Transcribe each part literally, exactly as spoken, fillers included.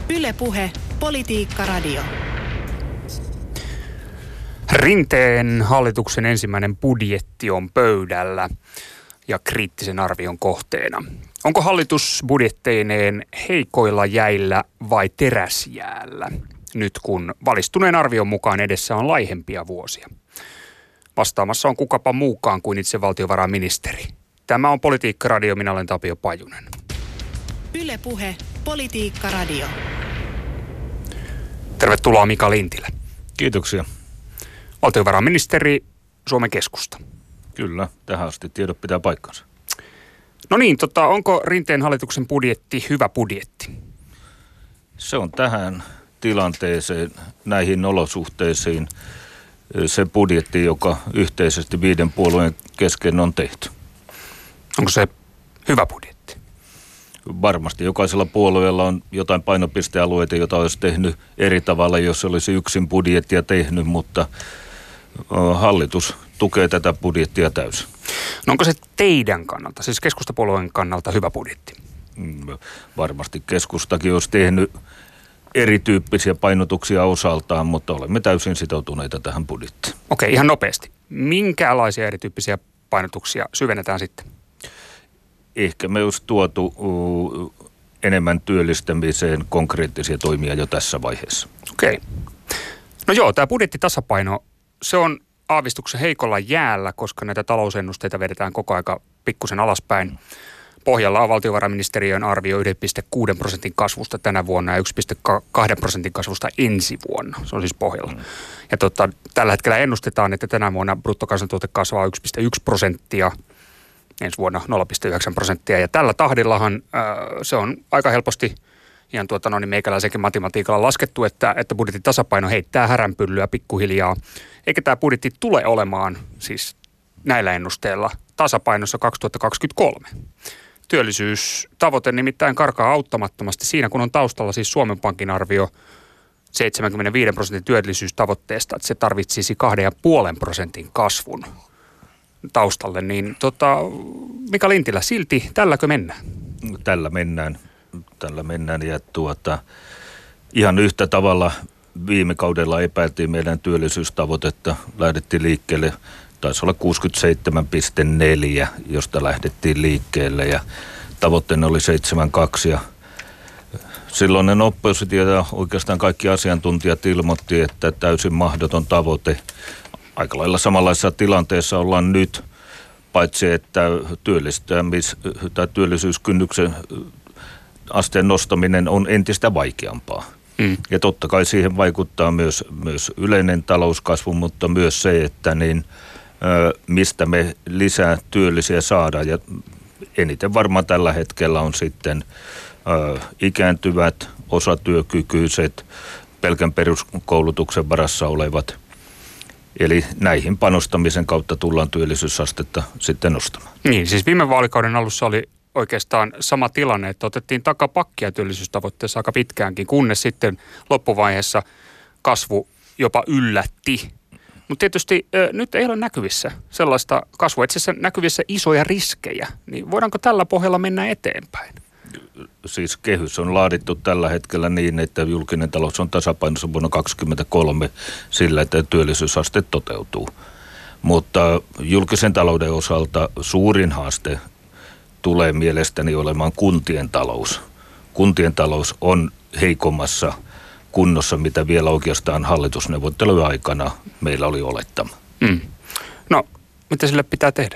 Yle Puhe, Politiikka Radio. Rinteen hallituksen ensimmäinen budjetti on pöydällä ja kriittisen arvion kohteena. Onko hallitus budjetteineen heikoilla jäillä vai teräsjäällä, nyt kun valistuneen arvion mukaan edessä on laihempia vuosia? Vastaamassa on kukapa muukaan kuin itse valtiovarainministeri. Tämä on Politiikka Radio, minä olen Tapio Pajunen. Yle Puhe, Politiikka Radio. Tervetuloa Mika Lintilä. Kiitoksia. Valtiovarainministeri, Suomen Keskusta. Kyllä, tähän asti tiedot pitää paikkansa. No niin, tota, onko Rinteen hallituksen budjetti hyvä budjetti? Se on tähän tilanteeseen, näihin olosuhteisiin se budjetti, joka yhteisesti viiden puolueen kesken on tehty. Onko se hyvä budjetti? Varmasti jokaisella puolueella on jotain painopistealueita, joita olisi tehnyt eri tavalla, jos olisi yksin budjettia tehnyt, mutta hallitus tukee tätä budjettia täysin. No onko se teidän kannalta, siis keskustapuolueen kannalta hyvä budjetti? Varmasti keskustakin olisi tehnyt erityyppisiä painotuksia osaltaan, mutta olemme täysin sitoutuneita tähän budjettiin. Okei, ihan nopeasti. Minkälaisia erityyppisiä painotuksia syvennetään sitten? Ehkä me olisi tuotu uh, enemmän työllistämiseen konkreettisia toimia jo tässä vaiheessa. Okei. No joo, tämä budjettitasapaino, se on aavistuksen heikolla jäällä, koska näitä talousennusteita vedetään koko aika pikkusen alaspäin. Pohjalla on valtiovarainministeriön arvio yksi pilkku kuusi prosentin kasvusta tänä vuonna ja yksi pilkku kaksi prosentin kasvusta ensi vuonna. Se on siis pohjalla. Mm. Ja tota, tällä hetkellä ennustetaan, että tänä vuonna bruttokansantuote kasvaa yksi pilkku yksi prosenttia, ensi vuonna nolla pilkku yhdeksän prosenttia. Ja tällä tahdillahan äh, se on aika helposti ihan tuota, no niin meikäläisenkin matematiikalla laskettu, että, että budjetin tasapaino heittää häränpyllyä pikkuhiljaa. Eikä tämä budjetti tule olemaan siis näillä ennusteilla tasapainossa kaksituhattakaksikymmentäkolme. Työllisyystavoite nimittäin karkaa auttamattomasti siinä, kun on taustalla siis Suomen Pankin arvio seitsemänkymmentäviisi prosentin työllisyystavoitteesta, että se tarvitsisi kahden ja puolen prosentin kasvun taustalle. Niin tota, Mika Lintilä, silti tälläkö mennään? Tällä mennään. Tällä mennään ja tuota, ihan yhtä tavalla viime kaudella epäiltiin meidän työllisyystavoitetta. Lähdettiin liikkeelle, taisi olla kuusikymmentäseitsemän pilkku neljä, josta lähdettiin liikkeelle ja tavoitteena oli seitsemänkymmentäkaksi. Ja silloinen oppositio ja oikeastaan kaikki asiantuntijat ilmoitti, että täysin mahdoton tavoite. Aika lailla samanlaisessa tilanteessa ollaan nyt, paitsi että työllistämis- tai työllisyyskynnyksen asteen nostaminen on entistä vaikeampaa. Mm. Ja totta kai siihen vaikuttaa myös, myös yleinen talouskasvu, mutta myös se, että niin, ö, mistä me lisää työllisiä saadaan. Ja eniten varmaan tällä hetkellä on sitten ö, ikääntyvät, osatyökykyiset, pelkän peruskoulutuksen varassa olevat. Eli näihin panostamisen kautta tullaan työllisyysastetta sitten nostamaan. Niin, siis viime vaalikauden alussa oli oikeastaan sama tilanne, että otettiin takapakkia työllisyystavoitteessa aika pitkäänkin, kunnes sitten loppuvaiheessa kasvu jopa yllätti. Mutta tietysti ö, nyt ei ole näkyvissä sellaista kasvua, itse asiassa näkyvissä isoja riskejä. Niin voidaanko tällä pohjalla mennä eteenpäin? Siis kehys on laadittu tällä hetkellä niin, että julkinen talous on tasapainossa vuonna kaksikymmentäkolme sillä, että työllisyysaste toteutuu. Mutta julkisen talouden osalta suurin haaste tulee mielestäni olemaan kuntien talous. Kuntien talous on heikommassa kunnossa, mitä vielä oikeastaan hallitusneuvottelujen aikana meillä oli olettama. Mm. No, mitä sille pitää tehdä?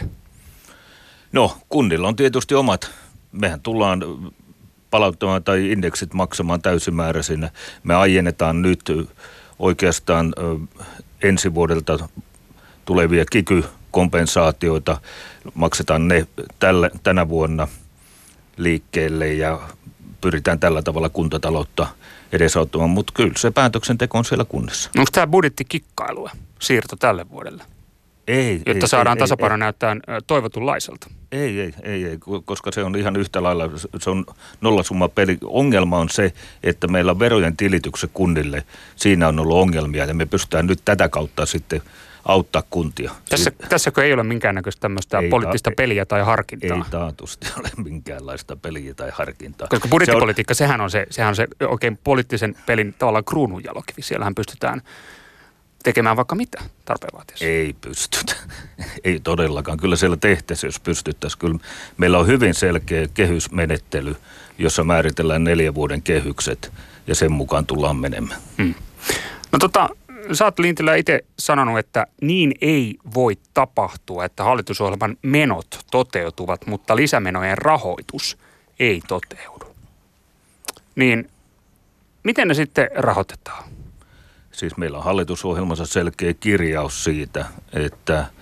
No, kunnilla on tietysti omat. Mehän tullaan palauttamaan tai indeksit maksamaan täysimääräisinä. Me aiennetaan nyt oikeastaan ensi vuodelta tulevia kiky-kompensaatioita. Maksetaan ne tällä, tänä vuonna liikkeelle ja pyritään tällä tavalla kuntataloutta edesauttamaan, mutta kyllä se päätöksenteko on siellä kunnissa. Onko tämä budjettikikkailua, siirto tälle vuodelle? Ei. Jotta ei, saadaan ei, tasapaino ei, näyttää toivotunlaiselta. Ei, ei, ei, ei, koska se on ihan yhtä lailla, se on nollasumma peli. Ongelma on se, että meillä on verojen tilitykset kunnille, siinä on ollut ongelmia ja me pystytään nyt tätä kautta sitten auttaa kuntia. Tässä, tässäkö ei ole minkäännäköistä tämmöistä ei poliittista ta- peliä tai harkintaa? Ei taatusti ole minkäänlaista peliä tai harkintaa. Koska budjettipolitiikka, se on, sehän, on se, sehän on se oikein poliittisen pelin tavallaan kruununjalokivi. Siellähän pystytään tekemään vaikka mitä tarpeen vaatiessa. Ei pystytä. Ei todellakaan. Kyllä siellä tehtäisiin, jos pystyttäisiin. Kyllä meillä on hyvin selkeä kehysmenettely, jossa määritellään neljän vuoden kehykset ja sen mukaan tullaan menemään. Hmm. No tota, sä oot Lintilä itse sanonut, että niin ei voi tapahtua, että hallitusohjelman menot toteutuvat, mutta lisämenojen rahoitus ei toteudu. Niin miten ne sitten rahoitetaan? Siis meillä on hallitusohjelmassa selkeä kirjaus siitä, että ö,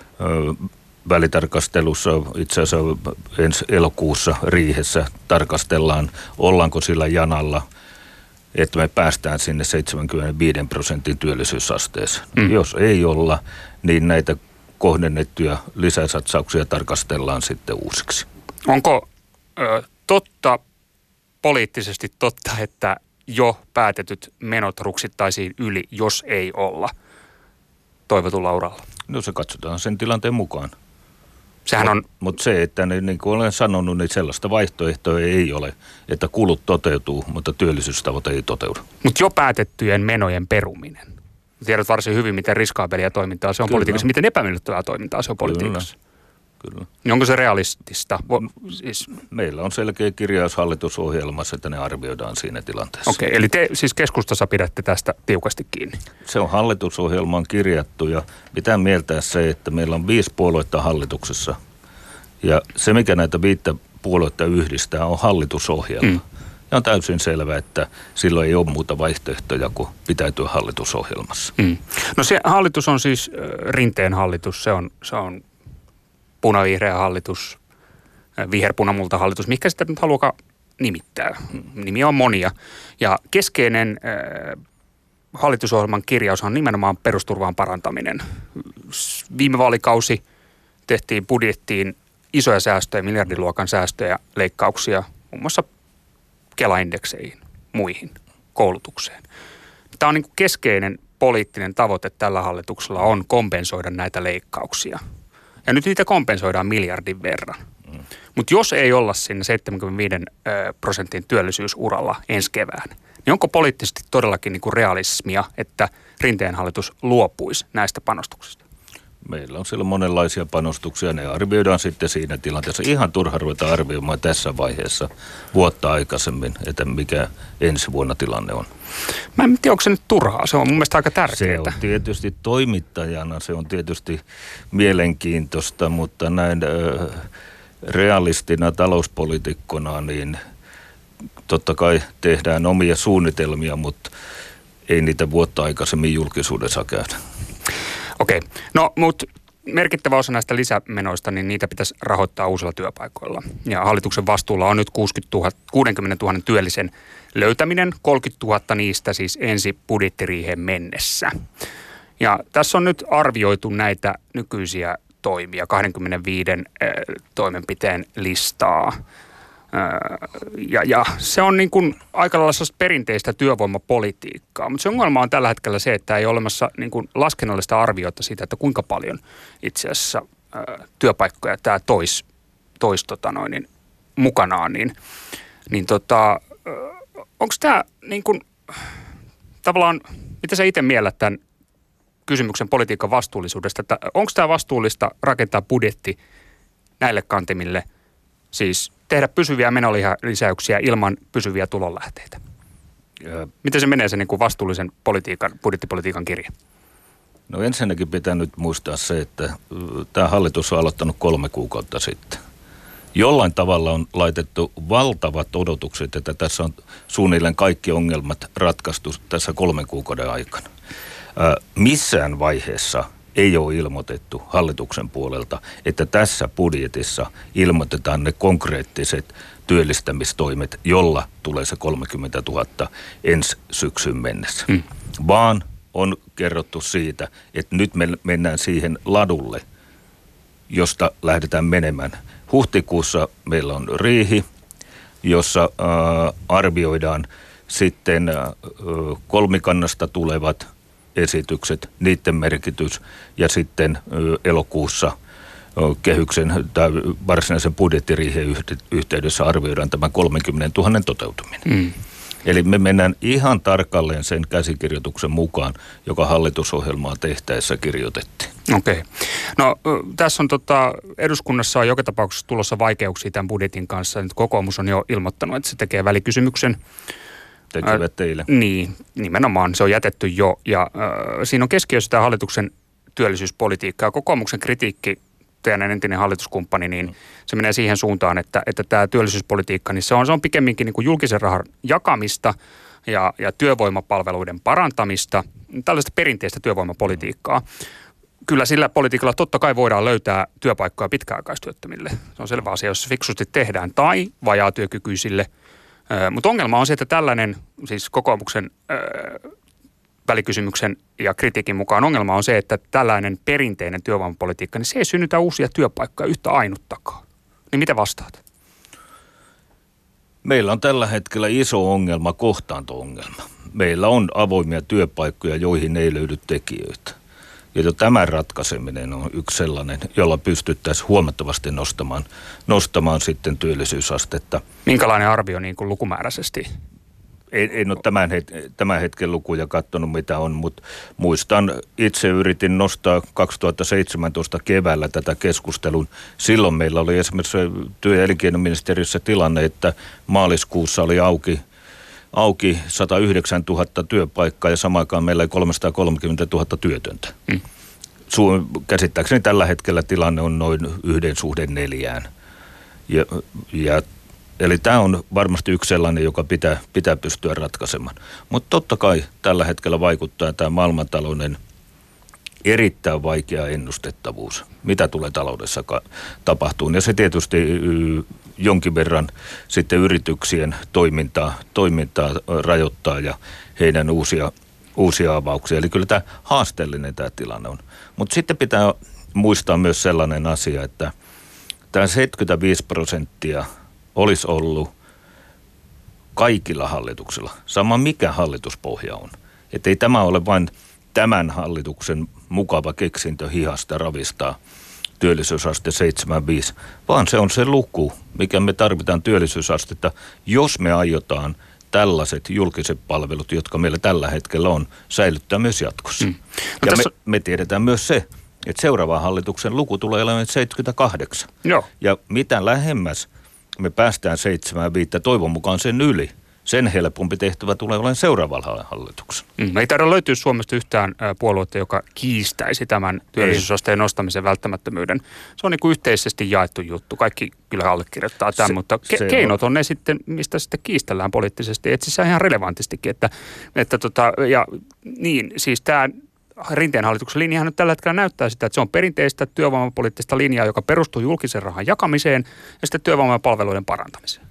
välitarkastelussa itse asiassa ensi elokuussa riihessä tarkastellaan, ollaanko sillä janalla, että me päästään sinne seitsemänkymmentäviisi prosentin työllisyysasteeseen. Mm. Jos ei olla, niin näitä kohdennettuja lisäsatsauksia tarkastellaan sitten uusiksi. Onko ö, totta, poliittisesti totta, että jo päätetyt menot ruksittaisiin yli, jos ei olla toivotulla uralla? No se katsotaan sen tilanteen mukaan. Sehän on... Mutta se, että ne, niin kuin olen sanonut, niin sellaista vaihtoehtoa ei ole, että kulut toteutuu, mutta työllisyystavoite ei toteudu. Mutta jo päätettyjen menojen peruminen. Tiedät varsin hyvin, miten riskaabelia toimintaa se on Kyllä. politiikassa, miten epämiellyttävää toimintaa se on politiikassa. Kyllä. Kyllä. Niin onko se realistista? Siis... Meillä on selkeä kirjaus hallitusohjelmassa, että ne arvioidaan siinä tilanteessa. Okei, eli te siis keskustassa pidätte tästä tiukasti kiinni? Se on hallitusohjelmaan kirjattu ja pitää mieltää se, että meillä on viisi puoluetta hallituksessa. Ja se, mikä näitä viittä puoluetta yhdistää, on hallitusohjelma. Mm. Ja on täysin selvää, että silloin ei ole muuta vaihtoehtoja kuin pitäytyä hallitusohjelmassa. Mm. No se hallitus on siis Rinteen hallitus, se on... Se on punavihreä hallitus, viherpunamulta hallitus, mikä sitä nyt haluakaan nimittää. Nimiä on monia. Ja keskeinen äh, hallitusohjelman kirjaus on nimenomaan perusturvan parantaminen. Viime vaalikausi tehtiin budjettiin isoja säästöjä, miljardiluokan säästöjä, leikkauksia, muun muassa Kela-indekseihin, muihin, koulutukseen. Tämä on niin kuin keskeinen poliittinen tavoite tällä hallituksella on kompensoida näitä leikkauksia. Ja nyt niitä kompensoidaan miljardin verran. Mm. Mutta jos ei olla siinä seitsemänkymmentäviisi prosentin työllisyysuralla ensi kevään, niin onko poliittisesti todellakin niinku realismia, että Rinteen hallitus luopuisi näistä panostuksista? Meillä on siellä monenlaisia panostuksia. Ne arvioidaan sitten siinä tilanteessa. Ihan turha ruveta arvioimaan tässä vaiheessa vuotta aikaisemmin, että mikä ensi vuonna tilanne on. Mä en tiedä, onko se nyt turhaa. Se on mun mielestä aika tärkeää. Se on tietysti toimittajana, se on tietysti mielenkiintoista, mutta näin ö, realistina talouspolitiikkona, niin totta kai tehdään omia suunnitelmia, mutta ei niitä vuotta aikaisemmin julkisuudessa käydä. Okei, no mutta merkittävä osa näistä lisämenoista, niin niitä pitäisi rahoittaa uusilla työpaikoilla. Ja hallituksen vastuulla on nyt kuusikymmentätuhatta työllisen löytäminen, kolmekymmentätuhatta niistä siis ensi budjettiriiheen mennessä. Ja tässä on nyt arvioitu näitä nykyisiä toimia, kaksikymmentäviisi äh, toimenpiteen listaa. Ja, ja se on niin kuin aika lailla perinteistä työvoimapolitiikkaa, mutta se ongelma on tällä hetkellä se, että ei ole olemassa niin kuin laskennallista arviota siitä, että kuinka paljon itse asiassa ää, työpaikkoja tämä toisi tois, tota noin, niin, mukanaan. Niin, niin tota, onko tämä niin kuin, tavallaan, mitä sä itse miellät tämän kysymyksen politiikan vastuullisuudesta, että onko tämä vastuullista rakentaa budjetti näille kantimille, siis tehdä pysyviä menolisäyksiä ilman pysyviä tulonlähteitä? Ja miten se menee se niin kuin vastuullisen politiikan, budjettipolitiikan kirja? No ensinnäkin pitää nyt muistaa se, että tämä hallitus on aloittanut kolme kuukautta sitten. Jollain tavalla on laitettu valtavat odotukset, että tässä on suunnilleen kaikki ongelmat ratkaistu tässä kolmen kuukauden aikana. Ää, missään vaiheessa ei ole ilmoitettu hallituksen puolelta, että tässä budjetissa ilmoitetaan ne konkreettiset työllistämistoimet, jolla tulee se kolmekymmentätuhatta ensi syksyn mennessä. Hmm. Vaan on kerrottu siitä, että nyt me mennään siihen ladulle, josta lähdetään menemään. Huhtikuussa meillä on riihi, jossa äh, arvioidaan sitten äh, kolmikannasta tulevat esitykset, niiden merkitys ja sitten elokuussa kehyksen tai varsinaisen budjettiriihen yhteydessä arvioidaan tämän kolmekymmentätuhatta toteutuminen. Mm. Eli me mennään ihan tarkalleen sen käsikirjoituksen mukaan, joka hallitusohjelmaa tehtäessä kirjoitettiin. Okei. No tässä on tota, eduskunnassa on joka tapauksessa tulossa vaikeuksia tämän budjetin kanssa. Nyt kokoomus on jo ilmoittanut, että se tekee välikysymyksen. Tekevät teille. Äh, niin, nimenomaan. Se on jätetty jo. Ja äh, siinä on keskiössä tämä hallituksen työllisyyspolitiikka ja kokoomuksen kritiikki, teidän entinen hallituskumppani, niin mm. se menee siihen suuntaan, että, että tämä työllisyyspolitiikka, niin se on, se on pikemminkin niin kuin julkisen rahan jakamista ja, ja työvoimapalveluiden parantamista, tällaista perinteistä työvoimapolitiikkaa. Kyllä sillä politiikalla totta kai voidaan löytää työpaikkoja pitkäaikaistyöttömille. Se on selvä asia, jos se fiksusti tehdään, tai vajaatyökykyisille. Ö, mutta ongelma on se, että tällainen, siis kokoomuksen ö, välikysymyksen ja kritiikin mukaan ongelma on se, että tällainen perinteinen työvoimapolitiikka, niin se ei synnytä uusia työpaikkoja yhtä ainuttakaan. Niin mitä vastaat? Meillä on tällä hetkellä iso ongelma, kohtaanto-ongelma. Meillä on avoimia työpaikkoja, joihin ei löydy tekijöitä. Ja tämän ratkaiseminen on yksi sellainen, jolla pystyttäisiin huomattavasti nostamaan, nostamaan sitten työllisyysastetta. Minkälainen arvio niin kuin lukumääräisesti? En, en ole tämän, het, tämän hetken lukuja katsonut, mitä on, mutta muistan, itse yritin nostaa kaksituhattaseitsemäntoista keväällä tätä keskustelun. Silloin meillä oli esimerkiksi työ- ja elinkeinoministeriössä tilanne, että maaliskuussa oli auki, auki sata yhdeksän tuhatta työpaikkaa ja samaan aikaan meillä oli kolmesataakolmekymmentä tuhatta työtöntä. Hmm. Suomen, käsittääkseni tällä hetkellä tilanne on noin yhden suhde neljään. Ja, ja Eli tämä on varmasti yksi sellainen, joka pitää, pitää pystyä ratkaisemaan. Mutta totta kai tällä hetkellä vaikuttaa tämä maailmantalouden erittäin vaikea ennustettavuus, mitä tulee taloudessa tapahtuu. Ja se tietysti y, jonkin verran sitten yrityksien toimintaa, toimintaa rajoittaa ja heidän uusia, uusia avauksia. Eli kyllä tämä haasteellinen tämä tilanne on. Mutta sitten pitää muistaa myös sellainen asia, että tämä seitsemänkymmentäviisi prosenttia olisi ollut kaikilla hallituksilla, sama mikä hallituspohja on. Että ei tämä ole vain tämän hallituksen mukava keksintö hihasta ravistaa työllisyysaste seitsemänkymmentäviisi, vaan se on se luku, mikä me tarvitaan työllisyysastetta, jos me aiotaan tällaiset julkiset palvelut, jotka meillä tällä hetkellä on, säilyttää myös jatkossa. Mm. Ja tässä... me, me tiedetään myös se, että seuraavan hallituksen luku tulee olemaan seitsemänkymmentäkahdeksan. Joo. Ja mitä lähemmäs me päästään seitsemänkymmentäviisi, toivon mukaan sen yli, sen helpompi tehtävä tulee olemaan seuraavalla hallituksella. Mm, ei taida löytyä Suomesta yhtään puoluetta, joka kiistäisi tämän työllisyysasteen nostamisen välttämättömyyden. Se on niin kuin yhteisesti jaettu juttu. Kaikki kyllä allekirjoittaa tämän, se, mutta ke- keinot on ne sitten, mistä sitten kiistellään poliittisesti. Etsissään ihan relevantistikin. Että, että tota, ja niin, siis tämä Rinteen hallituksen linjahan nyt tällä hetkellä näyttää sitä, että se on perinteistä työvoimapoliittista linjaa, joka perustuu julkisen rahan jakamiseen ja sitten työvoimapalveluiden parantamiseen.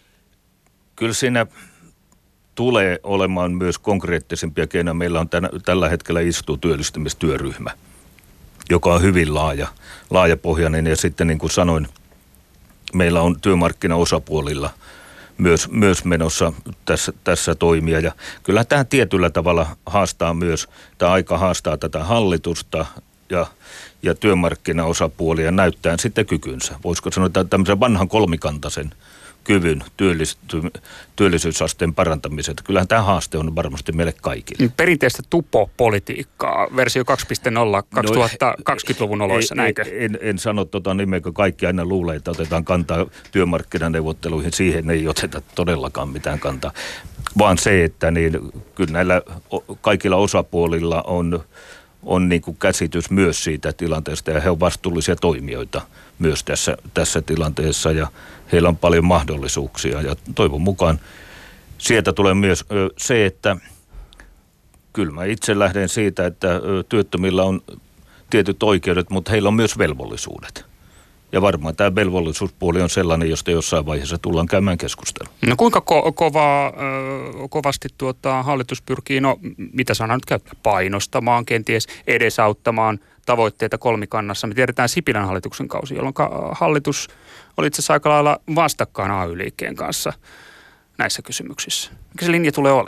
Kyllä siinä tulee olemaan myös konkreettisempia keinoja. Meillä on tänä, tällä hetkellä istuu työllistämistyöryhmä, joka on hyvin laaja, laajapohjainen. Ja sitten niin kuin sanoin, meillä on työmarkkinaosapuolilla myös, myös menossa tässä, tässä toimia. Ja kyllä tämä tietyllä tavalla haastaa myös, tämä aika haastaa tätä hallitusta ja, ja työmarkkinaosapuolia näyttää sitten kykynsä. Voisiko sanoa, että tämmöisen vanhan kolmikantaisen kyvyn työllisty- työllisyysasteen parantamiset. Kyllähän tämä haaste on varmasti meille kaikille. Perinteistä tupo-politiikkaa, versio kaksi piste nolla kaksituhattakaksikymmentäluvun oloissa, no, näinkö? En, en sano tota nimeä, kun kaikki aina luulee, että otetaan kantaa työmarkkinaneuvotteluihin. Siihen ei oteta todellakaan mitään kantaa, vaan se, että niin, kyllä näillä kaikilla osapuolilla on, on niin kuin käsitys myös siitä tilanteesta ja he ovat vastuullisia toimijoita myös tässä, tässä tilanteessa ja heillä on paljon mahdollisuuksia ja toivon mukaan sieltä tulee myös se, että kyllä mä itse lähden siitä, että työttömillä on tietyt oikeudet, mutta heillä on myös velvollisuudet. Ja varmaan tämä velvollisuuspuoli on sellainen, josta jossain vaiheessa tullaan käymään keskustelua. No kuinka ko- kovaa, ö, kovasti tuota, hallitus pyrkii, no mitä sanaa nyt käyttää, painostamaan, kenties edesauttamaan tavoitteita kolmikannassa. Me tiedetään Sipilän hallituksen kausi, jolloin hallitus oli itse asiassa aika lailla vastakkain A Y-liikkeen kanssa näissä kysymyksissä. Mikä se linja tulee olemaan?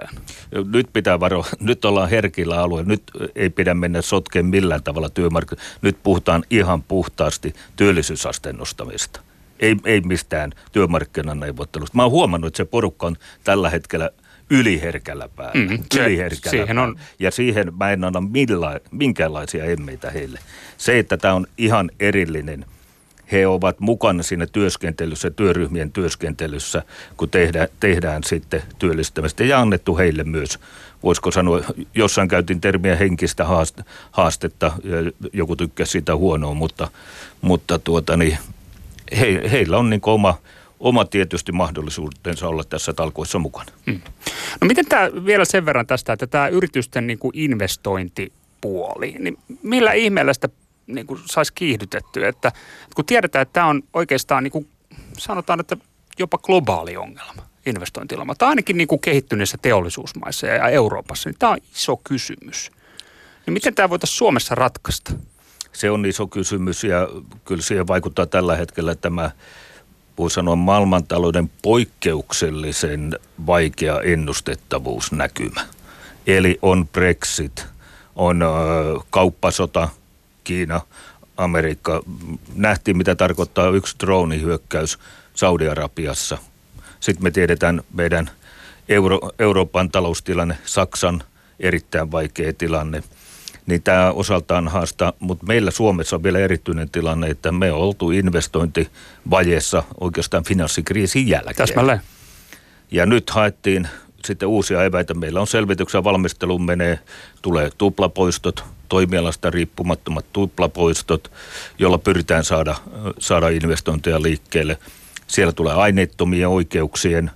nyt pitää varoa, nyt ollaan herkillä alueilla, nyt ei pidä mennä sotkeen millään tavalla työmarkkinoilla. Nyt puhutaan ihan puhtaasti työllisyysasteen nostamista. Ei, ei mistään työmarkkinaneuvottelusta. Mä oon huomannut, että se porukka on tällä hetkellä yliherkällä päällä. Mm, se, yliherkällä siihen päällä. On... Ja siihen mä en anna milla, minkäänlaisia emmeitä heille. Se, että tämä on ihan erillinen, he ovat mukana siinä työskentelyssä, työryhmien työskentelyssä, kun tehdään, tehdään sitten työllistämistä. Ja annettu heille myös, voisiko sanoa, jossain käytin termiä henkistä haastetta, joku tykkäsi sitä huonoa, mutta, mutta tuota, niin, he, heillä on niin kuin oma... Oma tietysti mahdollisuutensa olla tässä talkoissa mukana. Hmm. No miten tämä vielä sen verran tästä, että tämä yritysten niin kuin investointipuoli, niin millä ihmeellä sitä niin kuin saisi kiihdytettyä? Että, kun tiedetään, että tämä on oikeastaan niin kuin sanotaan, että jopa globaali ongelma, investointi-ongelma. Tai ainakin niin kuin kehittyneissä teollisuusmaissa ja Euroopassa, niin tämä on iso kysymys. Niin miten tämä voitaisiin Suomessa ratkaista? Se on iso kysymys ja kyllä siihen vaikuttaa tällä hetkellä tämä voi sanoa maailmantalouden poikkeuksellisen vaikea ennustettavuusnäkymä. Eli on Brexit, on ö, kauppasota, Kiina, Amerikka. Nähtiin, mitä tarkoittaa yksi droonihyökkäys Saudi-Arabiassa. Sitten me tiedetään meidän Euro, Euroopan taloustilanne, Saksan erittäin vaikea tilanne. Niin tämä osaltaan haastaa, mutta meillä Suomessa on vielä erityinen tilanne, että me on oltu investointivajeessa oikeastaan finanssikriisin jälkeen. Täsmälleen. Ja nyt haettiin sitten uusia eväitä. Meillä on selvityksen valmisteluun menee, tulee tuplapoistot, toimialasta riippumattomat tuplapoistot, jolla pyritään saada, saada investointeja liikkeelle. Siellä tulee aineettomien oikeuksien,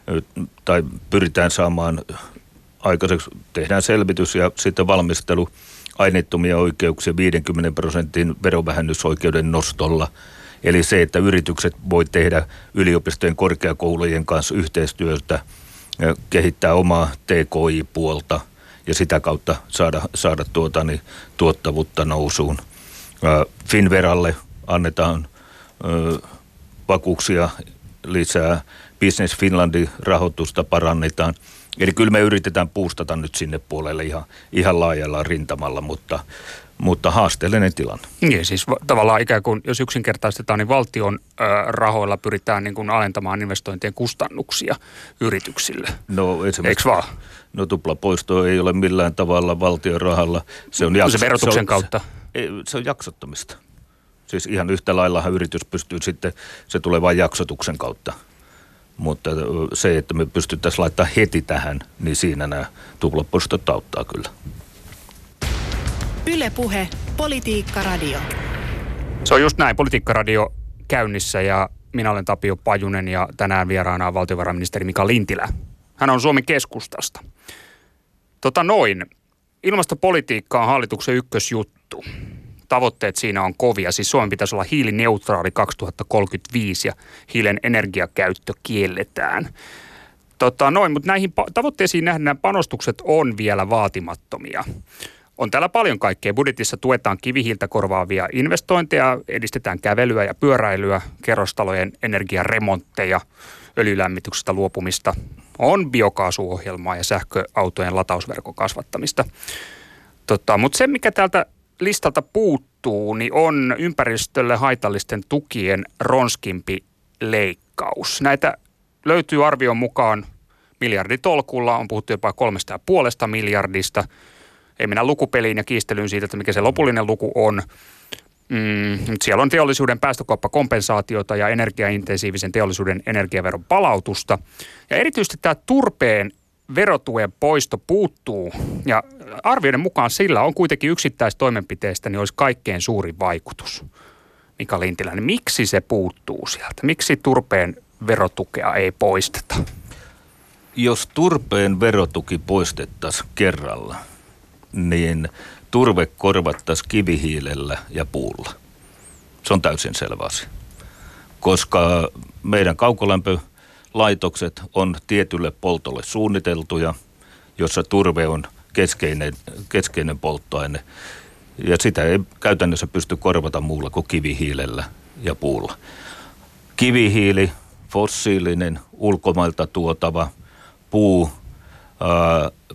tai pyritään saamaan aikaiseksi, tehdään selvitys ja sitten valmistelu aineettomia oikeuksia viidenkymmenen prosentin verovähennysoikeuden nostolla. Eli se, että yritykset voi tehdä yliopistojen korkeakoulujen kanssa yhteistyötä, kehittää omaa T K I-puolta ja sitä kautta saada, saada tuota, niin, tuottavuutta nousuun. Finveralle annetaan ö, vakuuksia lisää, Business Finlandin rahoitusta parannetaan. Eli kyllä me yritetään puustata nyt sinne puolelle ihan, ihan laajalla rintamalla, mutta, mutta haasteellinen tilanne. Niin, siis tavallaan ikään kuin, jos yksinkertaistetaan, niin valtion ö, rahoilla pyritään niin kuin alentamaan investointien kustannuksia yrityksille. No, eikö vaan? No tuplapoisto ei ole millään tavalla valtion rahalla. Se on, jakso, se verotuksen se on, kautta? Se, se on jaksottamista. Siis ihan yhtä laillahan yritys pystyy sitten, se tulee vain jaksotuksen kautta. Mutta se, että me pystyttäisiin laittamaan heti tähän, niin siinä nämä tuplapoistot auttaa kyllä. Yle Puhe, Politiikka Radio. Se on just näin, Politiikka Radio käynnissä ja minä olen Tapio Pajunen ja tänään vieraana on valtiovarainministeri Mika Lintilä. Hän on Suomen Keskustasta. Tota noin, ilmastopolitiikka on hallituksen ykkösjuttu. Tavoitteet siinä on kovia. Siis Suomen pitäisi olla hiilineutraali kaksituhattakolmekymmentäviisi ja hiilen energiakäyttö kielletään. Tota, noin, mutta näihin tavoitteisiin nähden nämä panostukset on vielä vaatimattomia. On täällä paljon kaikkea. Budjetissa tuetaan kivihiiltä korvaavia investointeja, edistetään kävelyä ja pyöräilyä, kerrostalojen energiaremontteja, öljylämmityksestä luopumista. On biokaasuohjelmaa ja sähköautojen latausverkon kasvattamista. Tota, mutta se, mikä täältä listalta puuttuu, niin on ympäristölle haitallisten tukien ronskimpi leikkaus. Näitä löytyy arvion mukaan miljarditolkulla, on puhuttu jopa kolmesta ja puolesta miljardista. Ei mennä lukupeliin ja kiistelyyn siitä, että mikä se lopullinen luku on. Mm, siellä on teollisuuden päästökauppakompensaatiota ja energiaintensiivisen teollisuuden energiaveron palautusta. Ja erityisesti tämä turpeen verotuen poisto puuttuu ja arvioiden mukaan sillä on kuitenkin yksittäistoimenpiteestä, niin olisi kaikkein suurin vaikutus. Mika Lintilä, niin miksi se puuttuu sieltä? Miksi turpeen verotukea ei poisteta? Jos turpeen verotuki poistettaisiin kerralla, niin turve korvattaisiin kivihiilellä ja puulla. Se on täysin selvä asia, koska meidän kaukolämpölaitokset on tietylle poltolle suunniteltuja, jossa turve on keskeinen, keskeinen polttoaine. Ja sitä ei käytännössä pysty korvata muulla kuin kivihiilellä ja puulla. Kivihiili, fossiilinen, ulkomailta tuotava, puu, ää,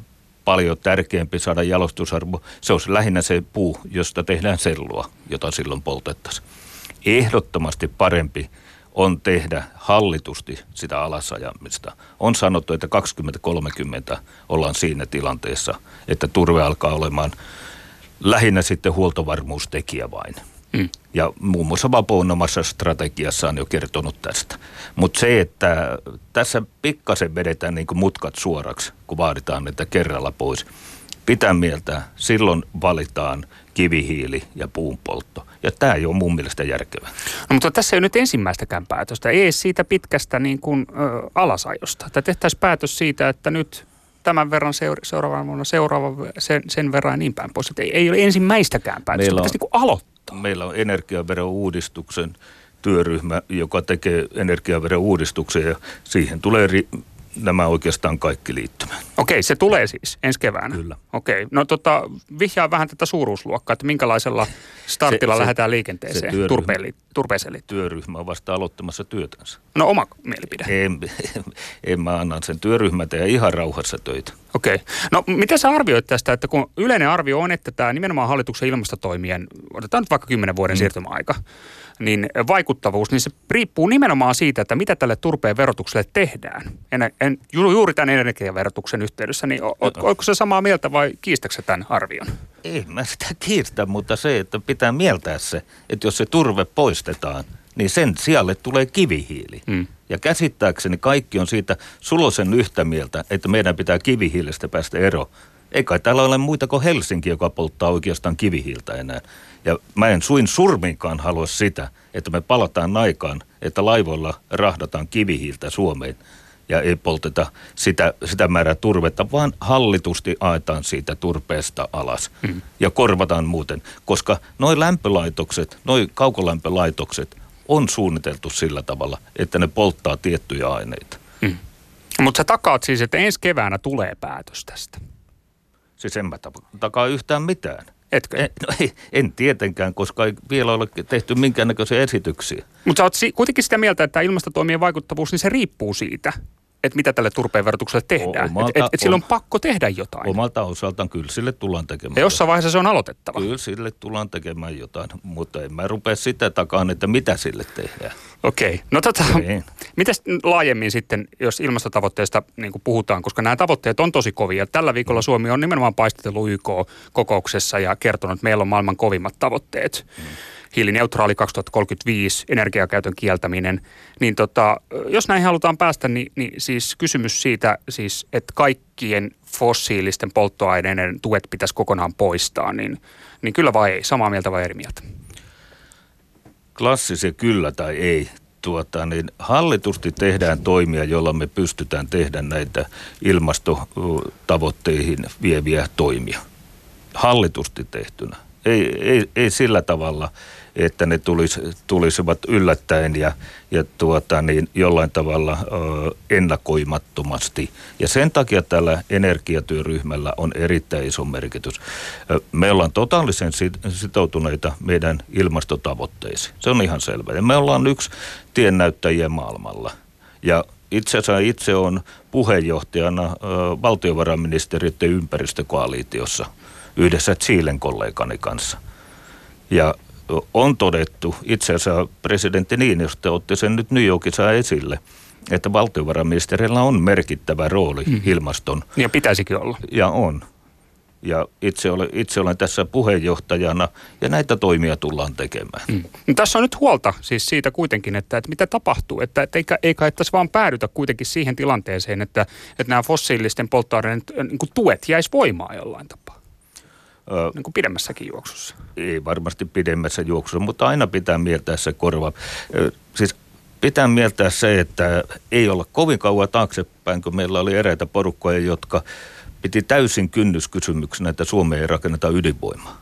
paljon tärkeämpi saada jalostusarvo. Se olisi lähinnä se puu, josta tehdään sellua, jota silloin poltettaisiin. Ehdottomasti parempi on tehdä hallitusti sitä alasajamista. On sanottu, että kaksikymmentä kolmekymmentä ollaan siinä tilanteessa, että turve alkaa olemaan lähinnä sitten huoltovarmuustekijä vain. Mm. Ja muun muassa Vapoon omassa strategiassa on jo kertonut tästä. Mutta se, että tässä pikkasen vedetään niin kuin mutkat suoraksi, kun vaaditaan niitä kerralla pois, pitää mieltää, silloin valitaan kivihiili ja puunpoltto. Ja tämä ei ole mun mielestä järkevää. No, mutta tässä ei ole nyt ensimmäistäkään päätöstä. Ei siitä pitkästä niin kuin, ö, alasajosta. Tai tehtäisiin päätös siitä, että nyt tämän verran seura- seuraavan vuonna seuraava sen, sen verran ja niin päin pois. Että ei, ei ole ensimmäistäkään päätöstä. Meillä on, pitäisi niin kuin aloittaa. Meillä on energiaverouudistuksen työryhmä, joka tekee energiaverouudistuksen ja siihen tulee ri- nämä oikeastaan kaikki liittymään. Okei, se tulee siis ensi keväänä? Kyllä. Okei, no tota, vihjaa vähän tätä suuruusluokkaa, että minkälaisella startilla se, lähdetään liikenteeseen se turpeelle, turpeeseen liittyen. Työryhmä on vasta aloittamassa työtänsä. No oma mielipide. En, en, en mä annan sen työryhmä tehdä ihan rauhassa töitä. Okei. No miten sä arvioit tästä, että kun yleinen arvio on, että tämä nimenomaan hallituksen ilmastotoimien, otetaan nyt vaikka kymmenen vuoden mm. siirtymäaika, niin vaikuttavuus, niin se riippuu nimenomaan siitä, että mitä tälle turpeen verotukselle tehdään. En, en, juuri tämän energiaverotuksen yhteydessä, niin o, oletko se samaa mieltä vai kiistätkö tämän arvion? Ei mä sitä kiistä, mutta se, että pitää mieltää se, että jos se turve poistetaan, niin sen sijalle tulee kivihiili. Hmm. Ja käsittääkseni kaikki on siitä sulosen yhtä mieltä, että meidän pitää kivihiilestä päästä eroon. Ei kai täällä ole muita kuin Helsinki, joka polttaa oikeastaan kivihiiltä enää. Ja mä en suin surminkaan halua sitä, että me palataan aikaan, että laivoilla rahdataan kivihiiltä Suomeen ja ei polteta sitä, sitä määrää turvetta, vaan hallitusti aetaan siitä turpeesta alas mm. ja korvataan muuten. Koska noi lämpölaitokset, noi kaukolämpölaitokset on suunniteltu sillä tavalla, että ne polttaa tiettyjä aineita. Mm. Mutta sä takaat siis, että ensi keväänä tulee päätös tästä. Siis en mä takaa yhtään mitään. Etkö? En, no ei, en tietenkään, koska ei vielä ole tehty minkäännäköisiä esityksiä. Mutta sä oot si- kuitenkin sitä mieltä, että ilmastotoimien vaikuttavuus, niin se riippuu siitä, että mitä tälle turpeen verotukselle tehdään. Että et, et sillä on pakko tehdä jotain. Omalta osaltaan kyllä sille tullaan tekemään. Ja jossain vaiheessa se on aloitettava. Kyllä sille tullaan tekemään jotain, mutta en mä rupea sitä takaan, että mitä sille tehdään. Okei. No tota, mitäs laajemmin sitten, jos ilmastotavoitteista niin kuin puhutaan, koska nämä tavoitteet on tosi kovia. Tällä viikolla Suomi on nimenomaan paistatellut Y K-kokouksessa ja kertonut, että meillä on maailman kovimmat tavoitteet. Hmm. Hiilineutraali kaksituhattakolmekymmentäviisi, energiakäytön kieltäminen, niin tota, jos näihin halutaan päästä, niin, niin siis kysymys siitä, siis, että kaikkien fossiilisten polttoaineiden tuet pitäisi kokonaan poistaa, niin, niin kyllä vai ei, samaa mieltä vai eri mieltä? Klassisia kyllä tai ei. Tuota, niin hallitusti tehdään toimia, joilla me pystytään tehdä näitä ilmastotavoitteihin vieviä toimia. Hallitusti tehtynä. Ei, ei, ei sillä tavalla, että ne tulis, tulisivat yllättäen ja, ja tuota, niin jollain tavalla ö, ennakoimattomasti. Ja sen takia tällä energiatyöryhmällä on erittäin iso merkitys. Me ollaan totaalisen sitoutuneita meidän ilmastotavoitteisiin. Se on ihan selvä. Ja me ollaan yksi tiennäyttäjiä maailmalla. Ja itse asiassa itse on puheenjohtajana ö, valtiovarainministeriöiden ympäristökoalitiossa yhdessä Chilen kollegani kanssa. Ja on todettu, itse asiassa presidentti Niinistö otti sen nyt New Yorkissa esille, että valtiovarainministerillä on merkittävä rooli mm. ilmaston. Ja pitäisikin olla. Ja on. Ja itse olen, itse olen tässä puheenjohtajana ja näitä toimia tullaan tekemään. Mm. No, tässä on nyt huolta siis siitä kuitenkin, että, että mitä tapahtuu, että, että eikä, eikä että tässä vaan päädytä kuitenkin siihen tilanteeseen, että, että nämä fossiilisten polttoaineiden niin kuin tuet jäisi voimaan jollain tapaa. Niin kuin pidemmässäkin juoksussa. Ei varmasti pidemmässä juoksussa, mutta aina pitää mieltää se korva. Siis pitää mieltää se, että ei olla kovin kauan taaksepäin, kun meillä oli eräitä porukkoja, jotka piti täysin kynnyskysymyksenä, että Suomeen ei rakenneta ydinvoimaa.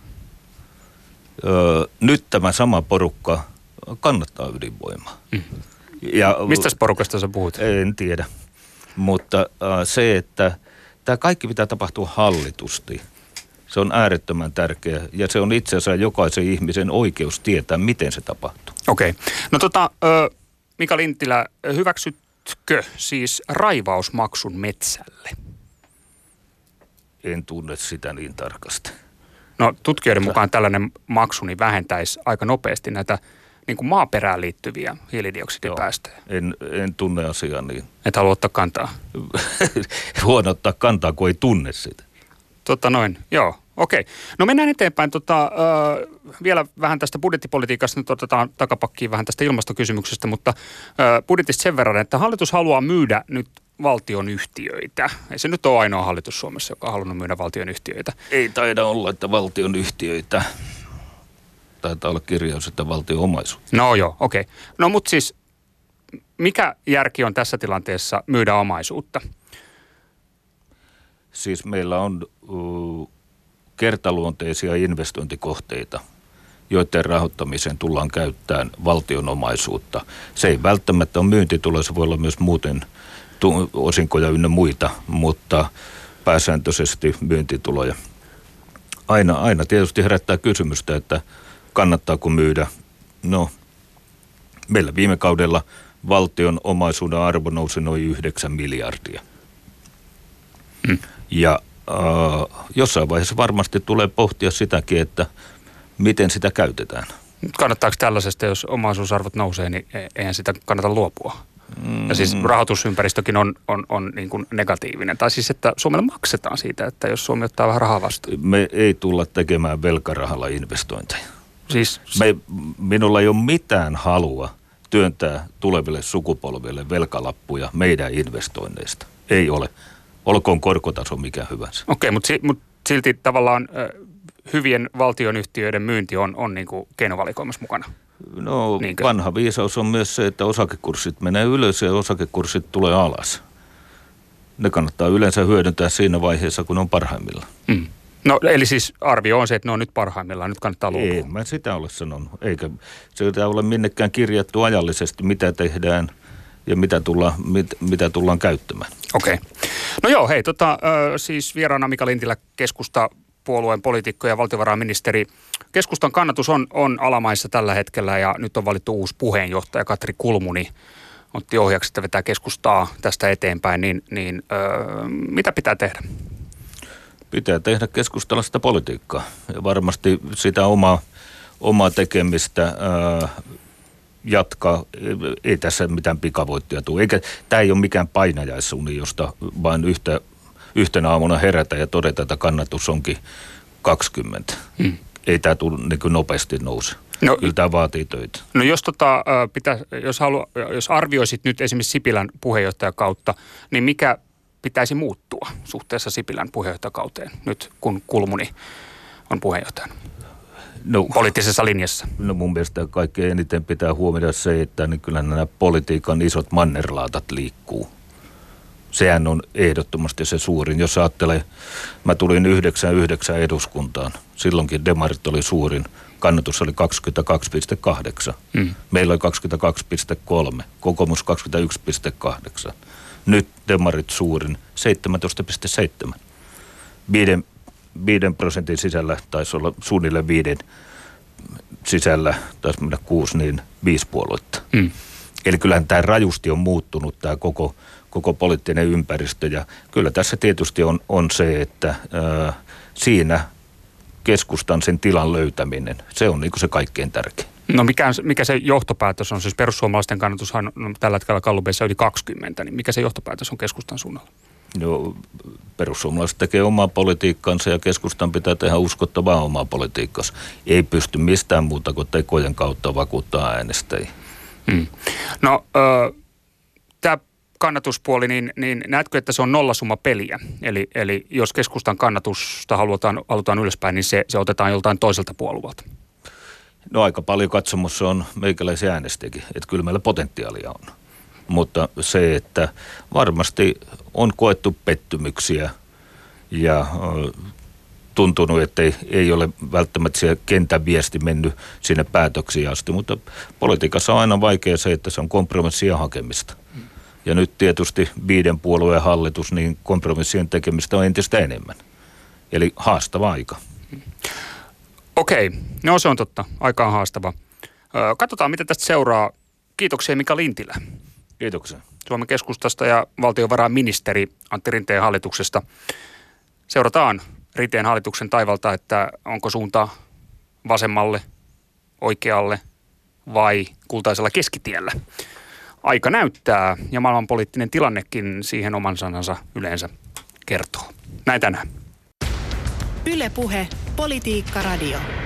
Nyt tämä sama porukka kannattaa ydinvoimaa. Mm. Ja, mistä porukasta sä puhut? En tiedä, mutta se, että tämä kaikki pitää tapahtua hallitusti. Se on äärettömän tärkeä ja se on itse asiassa jokaisen ihmisen oikeus tietää, miten se tapahtuu. Okei. Okay. No tota, Mika Lintilä, hyväksytkö siis raivausmaksun metsälle? en tunne sitä niin tarkasti. No tutkijoiden mukaan tällainen maksu niin vähentäisi aika nopeasti näitä niin kuin maaperään liittyviä hiilidioksidipäästöjä. Joo, en, en tunne asiaa niin. Et halua ottaa kantaa? Huono ottaa kantaa, kun ei tunne sitä. Totta noin, joo. Okei. No mennään eteenpäin. Tota, ö, vielä vähän tästä budjettipolitiikasta. Nyt otetaan takapakkiin vähän tästä ilmastokysymyksestä, mutta ö, budjetista sen verran, että hallitus haluaa myydä nyt valtionyhtiöitä. Ei se nyt ole ainoa hallitus Suomessa, joka on halunnut myydä valtionyhtiöitä. Ei taida olla, että valtionyhtiöitä. Taitaa olla kirjaus, että valtion omaisuus. No joo, okei. Okay. No mutta siis, mikä järki on tässä tilanteessa myydä omaisuutta? Siis meillä on uh, kertaluonteisia investointikohteita, joiden rahoittamiseen tullaan käyttämään valtion omaisuutta. Se ei välttämättä ole myyntitulo, se voi olla myös muuten tu- osinkoja ynnä muita, mutta pääsääntöisesti myyntituloja. Aina, aina tietysti herättää kysymystä, että kannattaako myydä. No, meillä viime kaudella valtion omaisuuden arvo nousi noin yhdeksän miljardia. Hmm. Ja äh, jossain vaiheessa varmasti tulee pohtia sitäkin, että miten sitä käytetään. Kannattaako tällaisesta, jos omaisuusarvot nousee, niin eihän sitä kannata luopua? Mm. Ja siis rahoitusympäristökin on, on, on niin kuin negatiivinen. Tai siis, että Suomelle maksetaan siitä, että jos Suomi ottaa vähän rahaa vastaan. Me ei tulla tekemään velkarahalla investointeja. Siis... Me, minulla ei ole mitään halua työntää tuleville sukupolville velkalappuja meidän investoinneista. Ei ole. Olkoon korkotaso mikä hyvänsä. Okei, mutta, si, mutta silti tavallaan äh, hyvien valtionyhtiöiden myynti on, on niin kuin keinovalikoimassa mukana. No Niinkö? Vanha viisaus on myös se, että osakekurssit menee ylös ja osakekurssit tulee alas. Ne kannattaa yleensä hyödyntää siinä vaiheessa, kun on parhaimmillaan. Mm. No eli siis arvio on se, että ne on nyt parhaimmillaan, nyt kannattaa luopua. Ei, mä sitä ole sanonut. Eikä se ei ole minnekään kirjattu ajallisesti, mitä tehdään ja mitä, tulla, mit, mitä tullaan käyttämään. Okei. Okay. No joo, hei, tota, siis vieraana Mika Lintilä, keskusta puolueen poliitikko ja valtiovarainministeri. Keskustan kannatus on, on alamaissa tällä hetkellä ja nyt on valittu uusi puheenjohtaja Katri Kulmuni. Otti ohjaksi, että vetää keskustaa tästä eteenpäin, niin, niin öö, mitä pitää tehdä? Pitää tehdä keskustalaista politiikkaa ja varmasti sitä omaa, omaa tekemistä ää, jatkaa. Ei tässä mitään pikavoittia tule. Eikä, tämä ei ole mikään painajaisuni, josta vain yhtä, yhtenä aamuna herätä ja todeta, että kannatus onkin kaksikymmentä. Hmm. Ei tämä tule niin kuin nopeasti nouse. No, kyllä tämä vaatii töitä. No jos, tota, pitä, jos, halu, jos arvioisit nyt esimerkiksi Sipilän puheenjohtajakautta, niin mikä pitäisi muuttua suhteessa Sipilän puheenjohtajakauteen nyt, kun Kulmuni on puheenjohtajana no, poliittisessa linjassa? No mun mielestä kaikkein eniten pitää huomioida se, että niin kyllä nämä politiikan isot mannerlaatat liikkuu. Sehän on ehdottomasti se suurin. Jos ajattelee, mä tulin yhdeksänkymmentäyhdeksän eduskuntaan. Silloinkin demarit oli suurin. Kannatus oli kaksikymmentäkaksi pilkku kahdeksan. Mm. Meillä oli kaksikymmentäkaksi pilkku kolme. Kokoomus kaksikymmentäyksi pilkku kahdeksan. Nyt demarit suurin seitsemäntoista pilkku seitsemän. Viiden, viiden prosentin sisällä taisi olla suunnilleen viiden sisällä, taisi mennä kuusi, niin viisi puoluetta. Mm. Eli kyllähän tämä rajusti on muuttunut tämä koko, koko poliittinen ympäristö. Ja kyllä tässä tietysti on, on se, että ää, siinä keskustan sen tilan löytäminen, se on niin kuin se kaikkein tärkein. No mikä, mikä se johtopäätös on? Siis perussuomalaisten kannatushan on tällä hetkellä Gallupeissa yli kaksikymmentä, niin mikä se johtopäätös on keskustan suunnalla? No, perussuomalaiset tekee omaa politiikkansa ja keskustan pitää tehdä uskottavaa omaa politiikkansa. Ei pysty mistään muuta kuin tekojen kautta vakuuttaa äänestäjiä. Hmm. No, äh, tämä kannatuspuoli, niin, niin näetkö, että se on nollasumma peliä? Eli, eli jos keskustan kannatusta halutaan, halutaan ylöspäin, niin se, se otetaan joltain toiselta puolueelta. No aika paljon katsomossa on meikäläisiä äänestäjiä, että kyllä meillä potentiaalia on. Mutta se, että varmasti on koettu pettymyksiä ja tuntunut, että ei, ei ole välttämättä se kentän viesti mennyt sinne päätöksiin asti, mutta politiikassa on aina vaikea se, että se on kompromissien hakemista. Ja nyt tietysti viiden puolueen hallitus, niin kompromissien tekemistä on entistä enemmän. Eli haastava aika. Okei, no se on totta. Aika on haastava. Katsotaan, mitä tästä seuraa. Kiitoksia Mika Lintilä. Kiitoksia. Suomen keskustasta ja valtiovarainministeri Antti Rinteen hallituksesta. Seurataan Rinteen hallituksen taivalta, että onko suunta vasemmalle, oikealle vai kultaisella keskitiellä. Aika näyttää ja maailmanpoliittinen tilannekin siihen oman sanansa yleensä kertoo. Näin tänään. Yle Puhe, Politiikka Radio.